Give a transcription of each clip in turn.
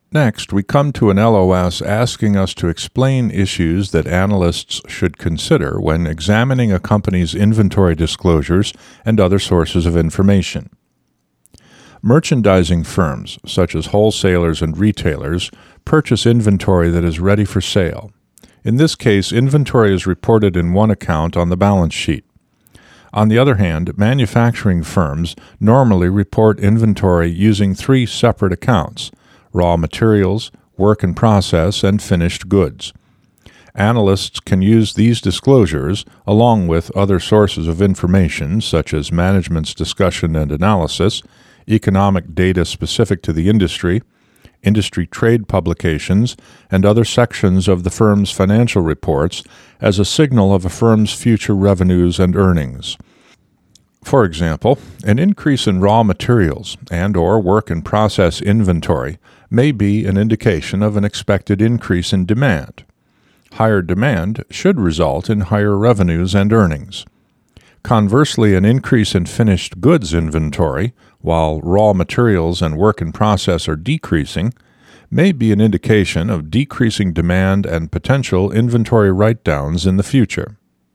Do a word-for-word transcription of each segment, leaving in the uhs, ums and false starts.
Next, we come to an L O S asking us to explain issues that analysts should consider when examining a company's inventory disclosures and other sources of information. Merchandising firms, such as wholesalers and retailers, purchase inventory that is ready for sale. In this case, inventory is reported in one account on the balance sheet. On the other hand, manufacturing firms normally report inventory using three separate accounts: raw materials, work in process, and finished goods. Analysts can use these disclosures, along with other sources of information such as management's discussion and analysis, economic data specific to the industry, industry trade publications, and other sections of the firm's financial reports as a signal of a firm's future revenues and earnings. For example, an increase in raw materials and or work in process inventory may be an indication of an expected increase in demand. Higher demand should result in higher revenues and earnings. Conversely, an increase in finished goods inventory, while raw materials and work in process are decreasing, may be an indication of decreasing demand and potential inventory write-downs in the future.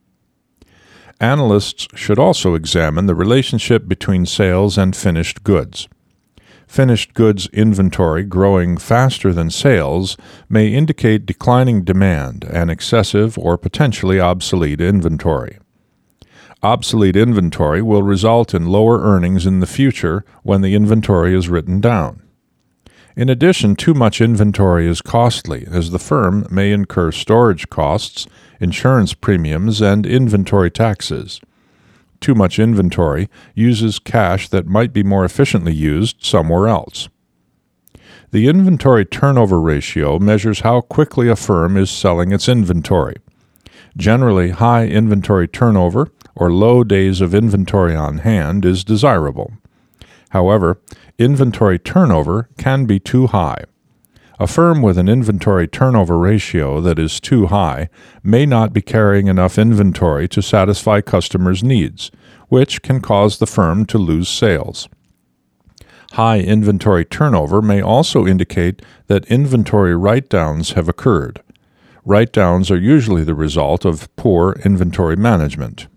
Analysts should also examine the relationship between sales and finished goods. Finished goods inventory growing faster than sales may indicate declining demand and excessive or potentially obsolete inventory. Obsolete inventory will result in lower earnings in the future when the inventory is written down. In addition, too much inventory is costly, as the firm may incur storage costs, insurance premiums, and inventory taxes. Too much inventory uses cash that might be more efficiently used somewhere else. The inventory turnover ratio measures how quickly a firm is selling its inventory. Generally, high inventory turnover or low days of inventory on hand is desirable. However, inventory turnover can be too high. A firm with an inventory turnover ratio that is too high may not be carrying enough inventory to satisfy customers' needs, which can cause the firm to lose sales. High inventory turnover may also indicate that inventory write-downs have occurred. Write-downs are usually the result of poor inventory management.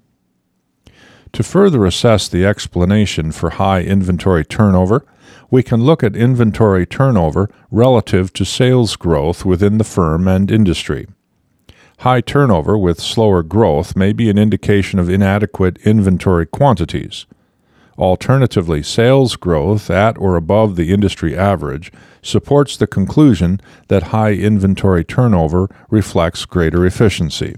To further assess the explanation for high inventory turnover, we can look at inventory turnover relative to sales growth within the firm and industry. High turnover with slower growth may be an indication of inadequate inventory quantities. Alternatively, sales growth at or above the industry average supports the conclusion that high inventory turnover reflects greater efficiency.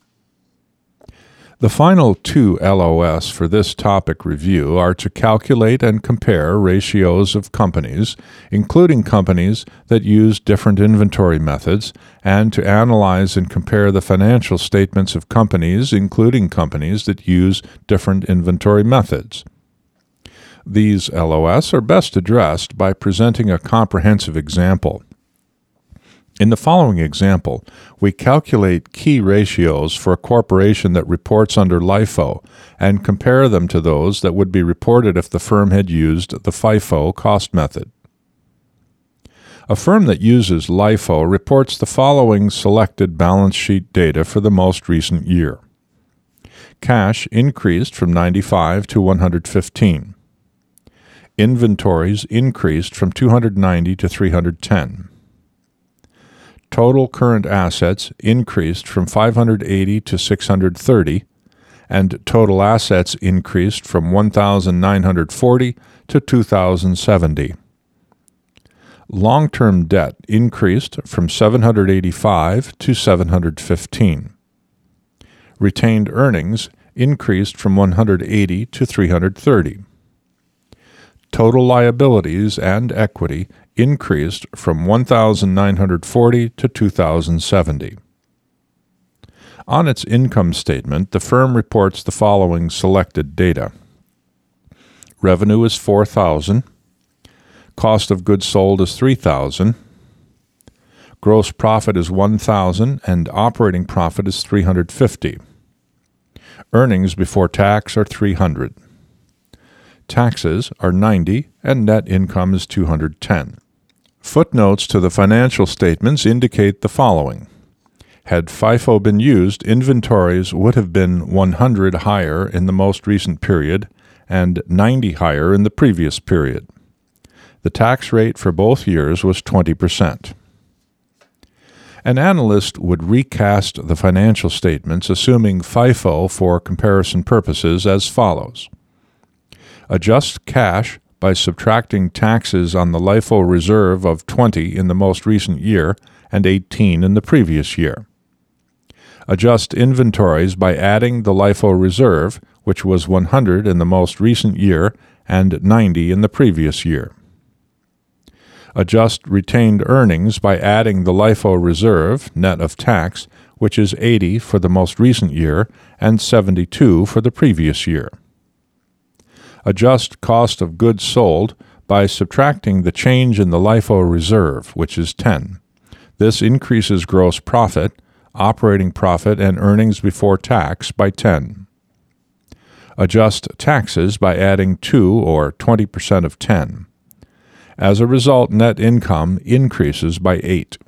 The final two L O S for this topic review are to calculate and compare ratios of companies, including companies that use different inventory methods, and to analyze and compare the financial statements of companies, including companies that use different inventory methods. These L O S are best addressed by presenting a comprehensive example. In the following example, we calculate key ratios for a corporation that reports under LIFO and compare them to those that would be reported if the firm had used the FIFO cost method. A firm that uses LIFO reports the following selected balance sheet data for the most recent year. Cash increased from ninety-five to one hundred fifteen. Inventories increased from two hundred ninety to three hundred ten. Total current assets increased from five hundred eighty to six hundred thirty, and total assets increased from one thousand nine hundred forty to two thousand seventy. Long-term debt increased from seven hundred eighty-five to seven hundred fifteen. Retained earnings increased from one hundred eighty to three hundred thirty. Total liabilities and equity increased from one thousand nine hundred forty to two thousand seventy. On its income statement, the firm reports the following selected data. Revenue is four thousand dollars. Cost of goods sold is three thousand dollars. Gross profit is one thousand dollars, and operating profit is three hundred fifty dollars. Earnings before tax are three hundred dollars. Taxes are ninety dollars, and net income is two hundred ten dollars. Footnotes to the financial statements indicate the following. Had FIFO been used, inventories would have been one hundred higher in the most recent period and ninety higher in the previous period. The tax rate for both years was twenty percent. An analyst would recast the financial statements assuming FIFO for comparison purposes as follows. Adjust cash by subtracting taxes on the LIFO reserve of twenty in the most recent year and eighteen in the previous year. Adjust inventories by adding the LIFO reserve, which was one hundred in the most recent year and ninety in the previous year. Adjust retained earnings by adding the LIFO reserve, net of tax, which is eighty for the most recent year and seventy-two for the previous year. Adjust cost of goods sold by subtracting the change in the LIFO reserve, which is ten. This increases gross profit, operating profit, and earnings before tax by ten. Adjust taxes by adding two or twenty percent of ten. As a result, net income increases by eight.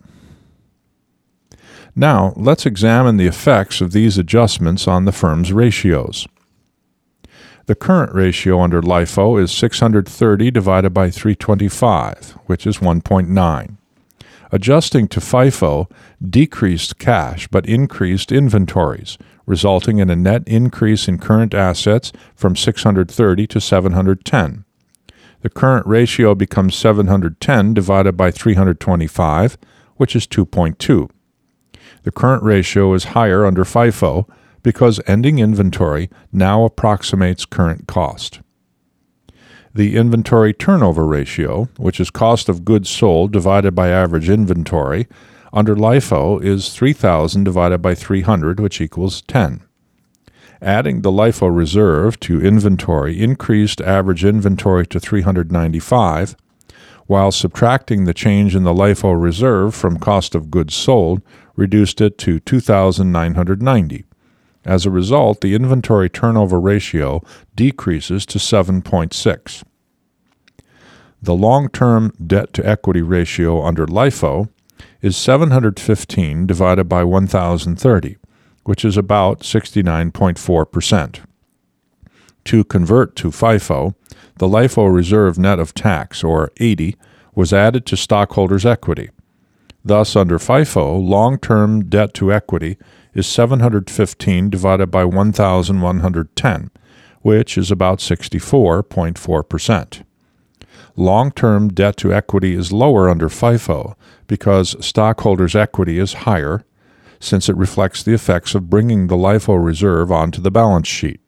Now, let's examine the effects of these adjustments on the firm's ratios. The current ratio under LIFO is six hundred thirty divided by three hundred twenty-five, which is one point nine. Adjusting to FIFO decreased cash but increased inventories, resulting in a net increase in current assets from six hundred thirty to seven hundred ten. The current ratio becomes seven hundred ten divided by three hundred twenty-five, which is two point two. The current ratio is higher under FIFO because ending inventory now approximates current cost. The inventory turnover ratio, which is cost of goods sold divided by average inventory, under LIFO is three thousand divided by three hundred, which equals ten. Adding the LIFO reserve to inventory increased average inventory to three hundred ninety-five, while subtracting the change in the LIFO reserve from cost of goods sold reduced it to two thousand nine hundred ninety. As a result, the inventory turnover ratio decreases to seven point six. The long-term debt-to-equity ratio under LIFO is seven hundred fifteen divided by one thousand thirty, which is about sixty-nine point four percent. To convert to FIFO, the LIFO reserve net of tax, or eighty, was added to stockholders' equity. Thus, under FIFO, long-term debt-to-equity is seven hundred fifteen divided by one thousand one hundred ten, which is about sixty-four point four percent. Long-term debt-to-equity is lower under FIFO because stockholders' equity is higher, since it reflects the effects of bringing the LIFO reserve onto the balance sheet.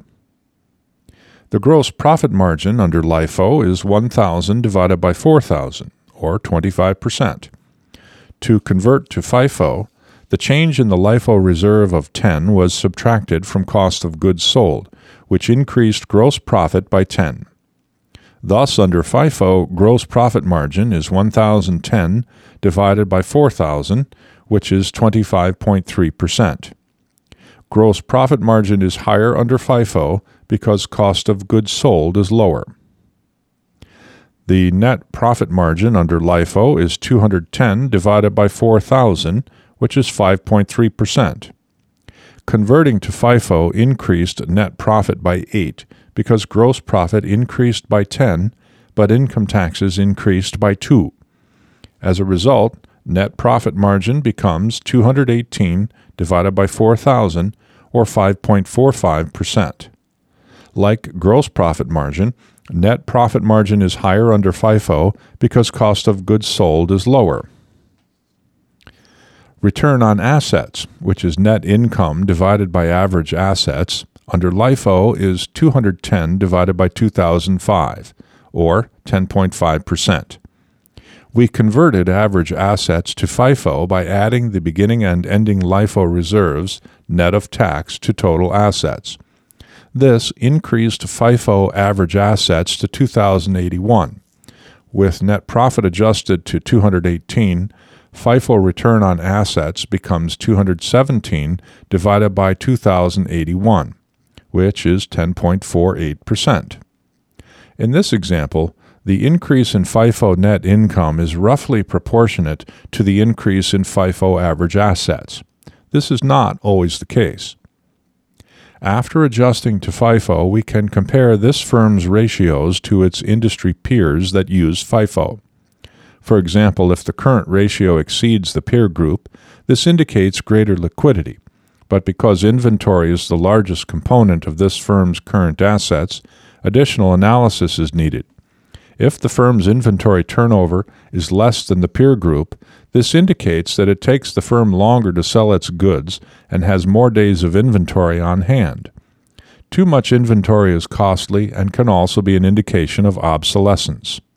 The gross profit margin under LIFO is one thousand divided by four thousand, or twenty-five percent. To convert to FIFO, the change in the LIFO reserve of ten was subtracted from cost of goods sold, which increased gross profit by ten. Thus, under FIFO, gross profit margin is one thousand ten divided by four thousand, which is twenty-five point three percent. Gross profit margin is higher under FIFO because cost of goods sold is lower. The net profit margin under LIFO is two hundred ten divided by four thousand, which is five point three percent. Converting to FIFO increased net profit by eight because gross profit increased by ten, but income taxes increased by two. As a result, net profit margin becomes two hundred eighteen divided by four thousand, or five point four five percent. Like gross profit margin, net profit margin is higher under FIFO because cost of goods sold is lower. Return on assets, which is net income divided by average assets, under LIFO is two hundred ten divided by two thousand five, or ten point five percent. We converted average assets to FIFO by adding the beginning and ending LIFO reserves, net of tax, to total assets. This increased FIFO average assets to two thousand eighty-one. With net profit adjusted to two hundred eighteen, FIFO return on assets becomes two hundred seventeen divided by two thousand eighty-one, which is ten point four eight percent. In this example, the increase in FIFO net income is roughly proportionate to the increase in FIFO average assets. This is not always the case. After adjusting to FIFO, we can compare this firm's ratios to its industry peers that use FIFO. For example, if the current ratio exceeds the peer group, this indicates greater liquidity. But because inventory is the largest component of this firm's current assets, additional analysis is needed. If the firm's inventory turnover is less than the peer group, this indicates that it takes the firm longer to sell its goods and has more days of inventory on hand. Too much inventory is costly and can also be an indication of obsolescence.